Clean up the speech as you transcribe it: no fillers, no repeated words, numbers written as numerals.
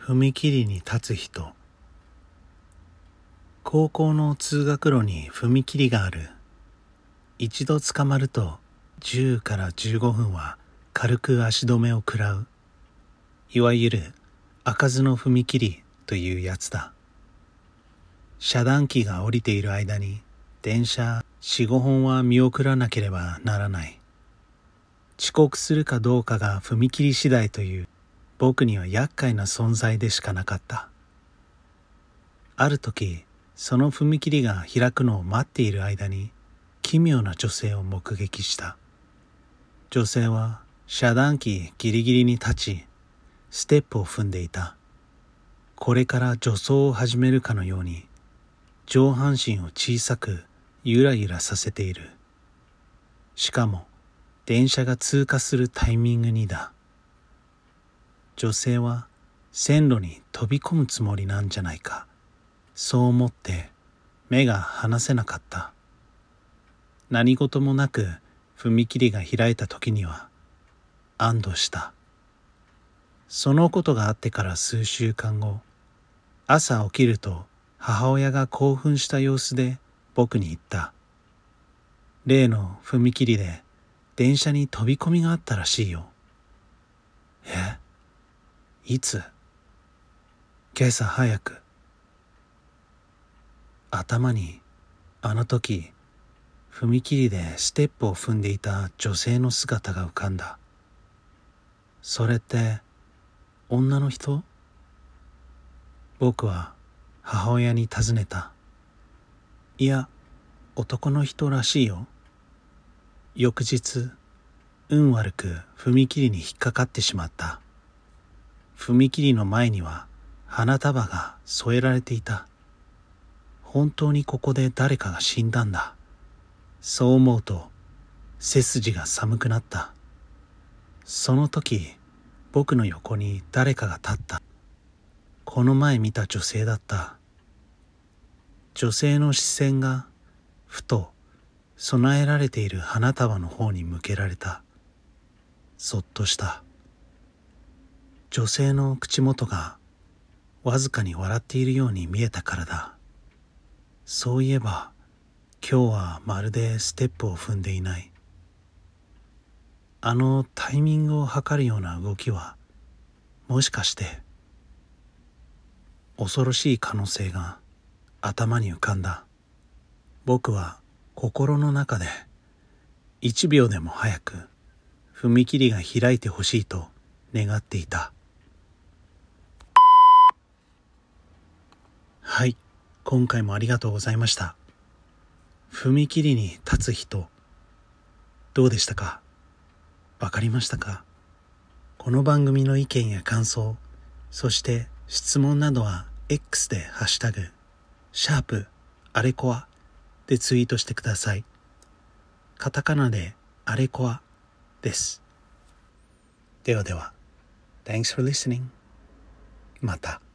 踏切に立つ人。高校の通学路に踏切がある。一度捕まると10から15分は軽く足止めを食らう。いわゆる開かずの踏切というやつだ。遮断機が降りている間に電車4、5本は見送らなければならない。遅刻するかどうかが踏切次第という僕には厄介な存在でしかなかった。ある時、その踏切が開くのを待っている間に奇妙な女性を目撃した。女性は遮断機ギリギリに立ち、ステップを踏んでいた。これから助走を始めるかのように、上半身を小さくゆらゆらさせている。しかも、電車が通過するタイミングにだ。女性は線路に飛び込むつもりなんじゃないか。そう思って目が離せなかった。何事もなく踏切が開いた時には安堵した。そのことがあってから数週間後、朝起きると母親が興奮した様子で僕に言った。例の踏切で電車に飛び込みがあったらしいよ。いつ？今朝早く。頭にあの時踏切でステップを踏んでいた女性の姿が浮かんだ。それって女の人？僕は母親に尋ねた。いや、男の人らしいよ。翌日、運悪く踏切に引っかかってしまった。踏切の前には花束が添えられていた。本当にここで誰かが死んだんだ。そう思うと背筋が寒くなった。その時、僕の横に誰かが立った。この前見た女性だった。女性の視線がふと備えられている花束の方に向けられた。そっとした。女性の口元がわずかに笑っているように見えたからだ。そういえば今日はまるでステップを踏んでいない。あのタイミングを測るような動きはもしかして。恐ろしい可能性が頭に浮かんだ。僕は心の中で1秒でも早く踏切が開いてほしいと願っていた。はい、今回もありがとうございました。踏切に立つ人、どうでしたか？わかりましたか？この番組の意見や感想、そして質問などは X でハッシュタグ#あれこあでツイートしてください。カタカナであれこあです。ではでは、Thanks for listening. また。